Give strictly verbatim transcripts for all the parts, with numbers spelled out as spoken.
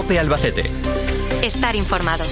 COPE Albacete. Estar informado.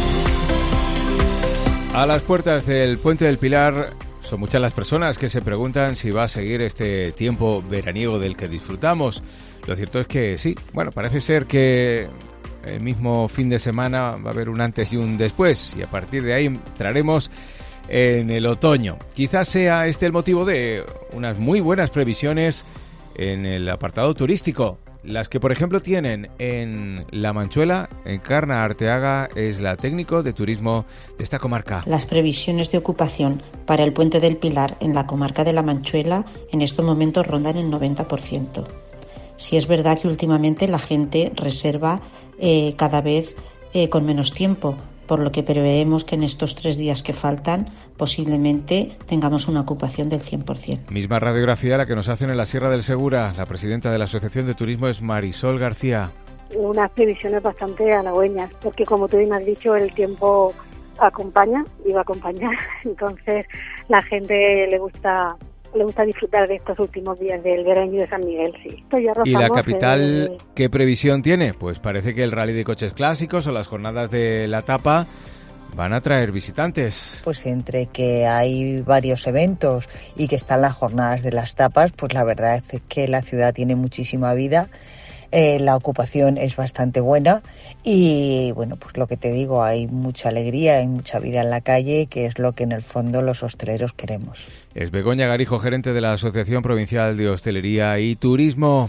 A las puertas del Puente del Pilar son muchas las personas que se preguntan si va a seguir este tiempo veraniego del que disfrutamos. Lo cierto es que sí, bueno, parece ser que el mismo fin de semana va a haber un antes y un después, y a partir de ahí entraremos en el otoño. Quizás sea este el motivo de unas muy buenas previsiones en el apartado turístico. Las que, por ejemplo, tienen en La Manchuela, Encarna Arteaga es la técnico de turismo de esta comarca. Las previsiones de ocupación para el Puente del Pilar en la comarca de La Manchuela en estos momentos rondan el noventa por ciento. Sí es verdad que últimamente la gente reserva eh, cada vez eh, con menos tiempo, por lo que preveemos que en estos tres días que faltan posiblemente tengamos una ocupación del cien por ciento. Misma radiografía la que nos hacen en la Sierra del Segura. La presidenta de la Asociación de Turismo es Marisol García. Unas previsiones bastante halagüeñas, porque como tú bien has dicho, el tiempo acompaña y va a acompañar. Entonces la gente le gusta... le gusta disfrutar de estos últimos días del verano de San Miguel, sí. ¿Y la capital el... qué previsión tiene? Pues parece que el rally de coches clásicos o las jornadas de la tapa van a traer visitantes. Pues entre que hay varios eventos y que están las jornadas de las tapas, pues la verdad es que la ciudad tiene muchísima vida. Eh, la ocupación es bastante buena y, bueno, pues lo que te digo, hay mucha alegría, hay mucha vida en la calle, que es lo que en el fondo los hosteleros queremos. Es Begoña Garijo, gerente de la Asociación Provincial de Hostelería y Turismo.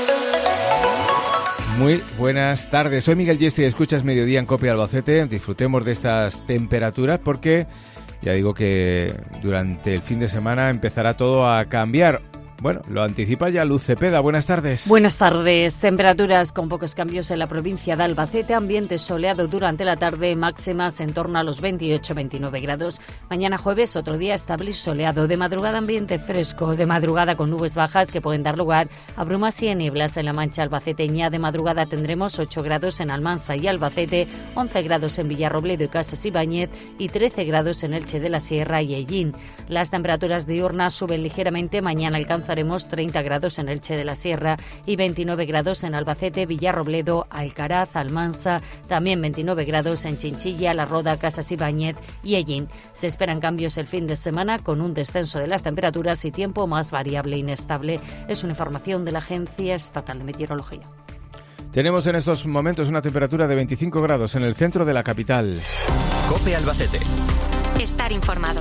Muy buenas tardes, soy Miguel Yeste y escuchas Mediodía en COPE Albacete. Disfrutemos de estas temperaturas porque ya digo que durante el fin de semana empezará todo a cambiar. Bueno, lo anticipa ya Luz Cepeda. Buenas tardes. Buenas tardes. Temperaturas con pocos cambios en la provincia de Albacete. Ambiente soleado durante la tarde, máximas en torno a los veintiocho a veintinueve grados. Mañana jueves, otro día estable y soleado. De madrugada, ambiente fresco. De madrugada con nubes bajas que pueden dar lugar a brumas y nieblas en la Mancha albaceteña. De madrugada tendremos ocho grados en Almansa y Albacete, once grados en Villarrobledo y Casas Ibáñez y trece grados en Elche de la Sierra y Ellín. Las temperaturas diurnas suben ligeramente. Mañana alcanzan Haremos treinta grados en Elche de la Sierra y veintinueve grados en Albacete, Villarrobledo, Alcaraz, Almansa, también veintinueve grados en Chinchilla, La Roda, Casas Ibáñez y Ellín. Se esperan cambios el fin de semana con un descenso de las temperaturas y tiempo más variable e inestable. Es una información de la Agencia Estatal de Meteorología. Tenemos en estos momentos una temperatura de veinticinco grados en el centro de la capital. COPE Albacete. Estar informado.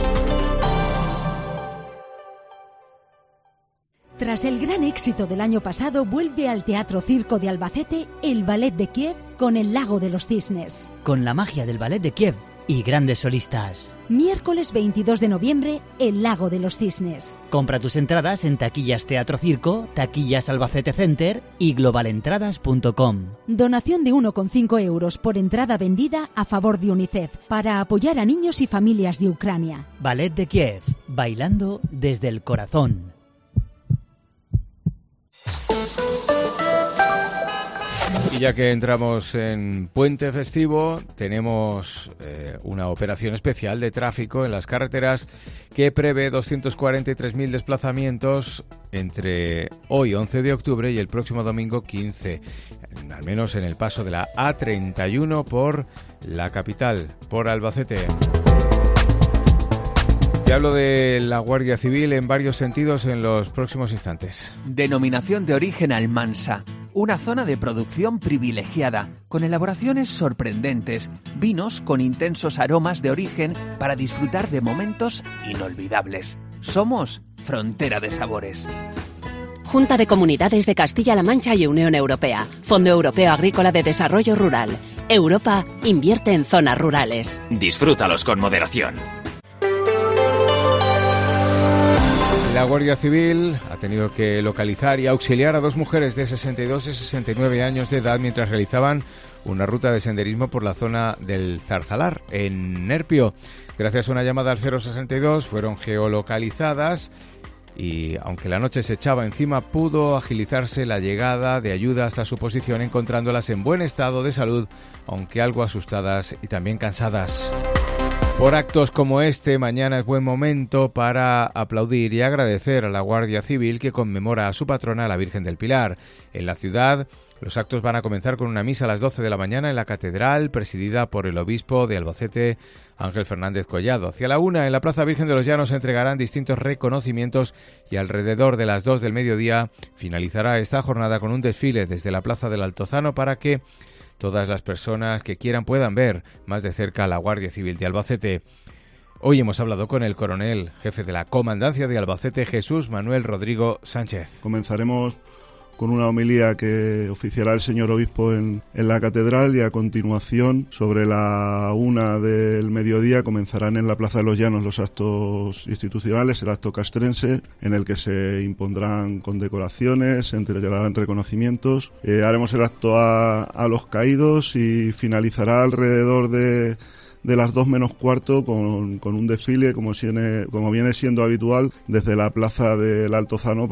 Tras el gran éxito del año pasado, vuelve al Teatro Circo de Albacete el Ballet de Kiev con El Lago de los Cisnes. Con la magia del Ballet de Kiev y grandes solistas. Miércoles veintidós de noviembre, El Lago de los Cisnes. Compra tus entradas en Taquillas Teatro Circo, Taquillas Albacete Center y global entradas punto com. Donación de uno coma cinco euros por entrada vendida a favor de UNICEF para apoyar a niños y familias de Ucrania. Ballet de Kiev, bailando desde el corazón. Y ya que entramos en puente festivo, tenemos eh, una operación especial de tráfico en las carreteras que prevé doscientos cuarenta y tres mil desplazamientos entre hoy, once de octubre, y el próximo domingo, quince, al menos en el paso de la A treinta y uno por la capital, por Albacete. Te hablo de la Guardia Civil en varios sentidos en los próximos instantes. Denominación de origen Almansa. Una zona de producción privilegiada, con elaboraciones sorprendentes, vinos con intensos aromas de origen para disfrutar de momentos inolvidables. Somos Frontera de Sabores. Junta de Comunidades de Castilla-La Mancha y Unión Europea. Fondo Europeo Agrícola de Desarrollo Rural. Europa invierte en zonas rurales. Disfrútalos con moderación. La Guardia Civil ha tenido que localizar y auxiliar a dos mujeres de sesenta y dos y sesenta y nueve años de edad mientras realizaban una ruta de senderismo por la zona del Zarzalar, en Nerpio. Gracias a una llamada al cero sesenta y dos fueron geolocalizadas y, aunque la noche se echaba encima, pudo agilizarse la llegada de ayuda hasta su posición, encontrándolas en buen estado de salud, aunque algo asustadas y también cansadas. Por actos como este, mañana es buen momento para aplaudir y agradecer a la Guardia Civil que conmemora a su patrona, la Virgen del Pilar. En la ciudad, los actos van a comenzar con una misa a las doce de la mañana en la Catedral, presidida por el obispo de Albacete, Ángel Fernández Collado. Hacia la una, en la Plaza Virgen de los Llanos, se entregarán distintos reconocimientos y alrededor de las dos del mediodía finalizará esta jornada con un desfile desde la Plaza del Altozano para que todas las personas que quieran puedan ver más de cerca a la Guardia Civil de Albacete. Hoy hemos hablado con el coronel, jefe de la Comandancia de Albacete, Jesús Manuel Rodrigo Sánchez. Comenzaremos con una homilía que oficiará el señor obispo en, en la catedral, y a continuación, sobre la una del mediodía, comenzarán en la Plaza de los Llanos los actos institucionales, el acto castrense, en el que se impondrán condecoraciones, se entregarán reconocimientos. Eh, haremos el acto a, a los caídos y finalizará alrededor de... de las dos menos cuarto con, con un desfile, como, siene, como viene siendo habitual, desde la Plaza del Altozano.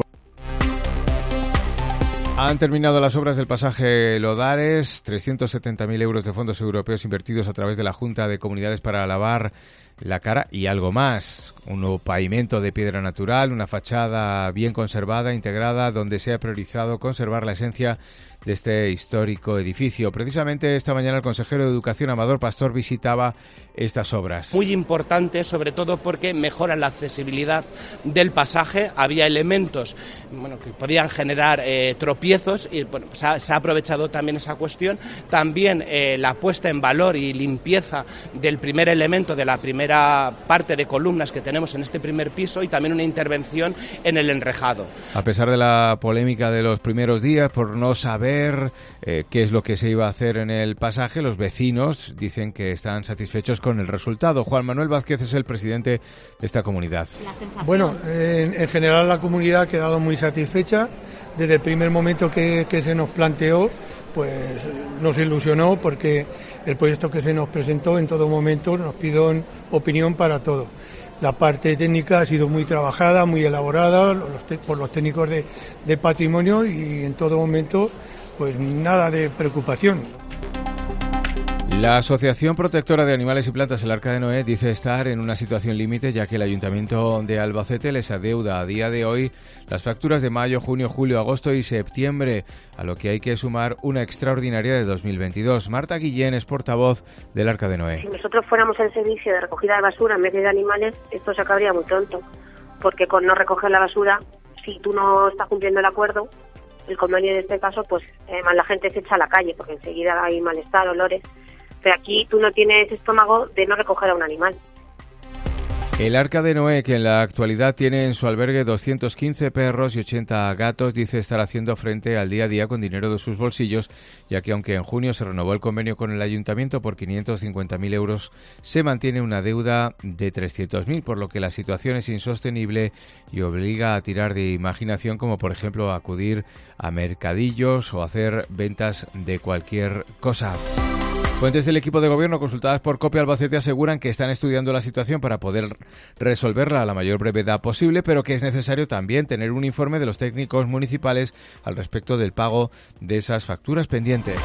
Han terminado las obras del pasaje Lodares, trescientos setenta mil euros de fondos europeos invertidos a través de la Junta de Comunidades para lavar la cara y algo más. Un nuevo pavimento de piedra natural, una fachada bien conservada, integrada, donde se ha priorizado conservar la esencia de este histórico edificio. Precisamente esta mañana el consejero de Educación, Amador Pastor, visitaba estas obras. Muy importante, sobre todo porque mejora la accesibilidad del pasaje. Había elementos bueno, que podían generar eh, tropiezos y bueno, se, ha, se ha aprovechado también esa cuestión. También eh, la puesta en valor y limpieza del primer elemento, de la primera parte de columnas que tenemos en este primer piso, y también una intervención en el enrejado. A pesar de la polémica de los primeros días por no saber Eh, qué es lo que se iba a hacer en el pasaje, los vecinos dicen que están satisfechos con el resultado. Juan Manuel Vázquez es el presidente de esta comunidad. Bueno, en, en general la comunidad ha quedado muy satisfecha. Desde el primer momento que, que se nos planteó, pues nos ilusionó, porque el proyecto que se nos presentó en todo momento nos pidió opinión para todo. La parte técnica ha sido muy trabajada, muy elaborada los te- por los técnicos de, de patrimonio, y en todo momento pues nada de preocupación. La Asociación Protectora de Animales y Plantas, el Arca de Noé, dice estar en una situación límite, ya que el Ayuntamiento de Albacete les adeuda a día de hoy las facturas de mayo, junio, julio, agosto y septiembre, a lo que hay que sumar una extraordinaria de dos mil veintidós. Marta Guillén es portavoz del Arca de Noé. Si nosotros fuéramos el servicio de recogida de basura en vez de animales, esto se acabaría muy pronto, porque con no recoger la basura, si tú no estás cumpliendo el acuerdo, el convenio en este caso, pues además la gente se echa a la calle, porque enseguida hay malestar, olores. Pero aquí tú no tienes estómago de no recoger a un animal. El Arca de Noé, que en la actualidad tiene en su albergue doscientos quince perros y ochenta gatos, dice estar haciendo frente al día a día con dinero de sus bolsillos, ya que aunque en junio se renovó el convenio con el ayuntamiento por quinientos cincuenta mil euros, se mantiene una deuda de trescientos mil, por lo que la situación es insostenible y obliga a tirar de imaginación, como por ejemplo acudir a mercadillos o hacer ventas de cualquier cosa. Fuentes del equipo de gobierno consultadas por COPE Albacete aseguran que están estudiando la situación para poder resolverla a la mayor brevedad posible, pero que es necesario también tener un informe de los técnicos municipales al respecto del pago de esas facturas pendientes.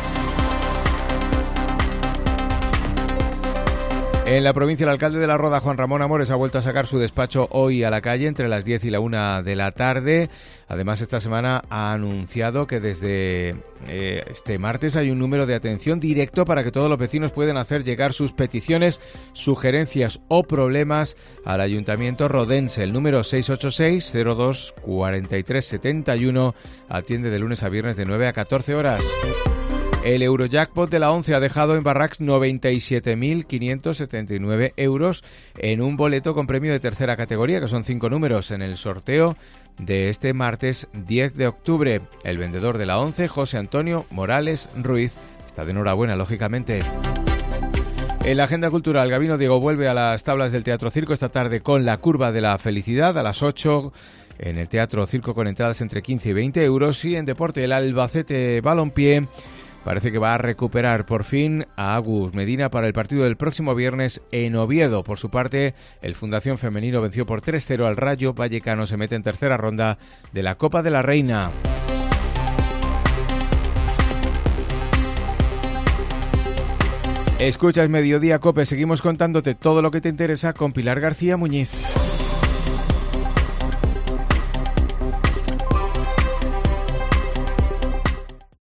En la provincia, el alcalde de La Roda, Juan Ramón Amores, ha vuelto a sacar su despacho hoy a la calle entre las diez y la una de la tarde. Además, esta semana ha anunciado que desde eh, este martes hay un número de atención directo para que todos los vecinos puedan hacer llegar sus peticiones, sugerencias o problemas al Ayuntamiento rodense. El número seis ocho seis, cero dos, cuatro tres siete uno atiende de lunes a viernes de nueve a catorce horas. El Eurojackpot de la once ha dejado en Barracks noventa y siete mil quinientos setenta y nueve euros en un boleto con premio de tercera categoría, que son cinco números, en el sorteo de este martes diez de octubre. El vendedor de la once, José Antonio Morales Ruiz, está de enhorabuena, lógicamente. En la agenda cultural, Gabino Diego vuelve a las tablas del Teatro Circo esta tarde con La Curva de la Felicidad a las ocho en el Teatro Circo, con entradas entre quince y veinte euros. Y en deporte, el Albacete Balompié parece que va a recuperar por fin a Agus Medina para el partido del próximo viernes en Oviedo. Por su parte, el Fundación Femenino venció por tres cero al Rayo Vallecano. Se mete en tercera ronda de la Copa de la Reina. Escuchas Mediodía Cope, seguimos contándote todo lo que te interesa con Pilar García Muñiz.